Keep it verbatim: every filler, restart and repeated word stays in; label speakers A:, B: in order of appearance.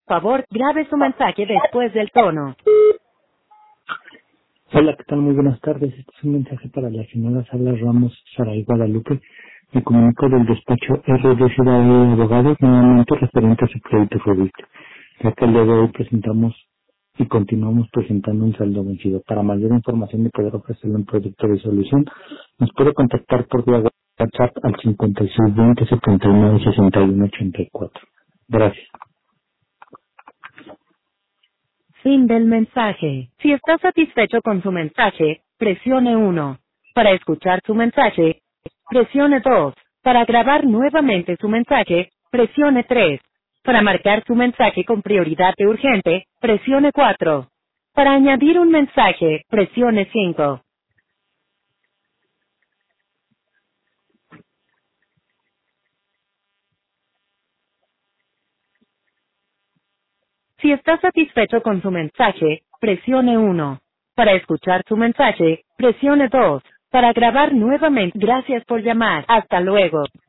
A: favor, grabe su mensaje después del tono.
B: Hola, ¿qué tal? Muy buenas tardes. Este es un mensaje para la señora Sala Ramos Saray Guadalupe. Me comunico del despacho R D Ciudad de Abogados, nuevamente referente a su crédito Fobiste, ya que el día de hoy presentamos y continuamos presentando un saldo vencido. Para mayor información y poder ofrecerle un producto de solución, nos puede contactar por vía WhatsApp al cincuenta y seis veinte setenta y nueve sesenta y uno ochenta y cuatro. Gracias.
A: Fin del mensaje. Si está satisfecho con su mensaje, presione uno. Para escuchar su mensaje, presione dos. Para grabar nuevamente su mensaje, presione tres. Para marcar su mensaje con prioridad de urgente, presione cuatro. Para añadir un mensaje, presione cinco. Si está satisfecho con su mensaje, presione uno. Para escuchar su mensaje, presione dos. Para grabar nuevamente, gracias por llamar. Hasta luego.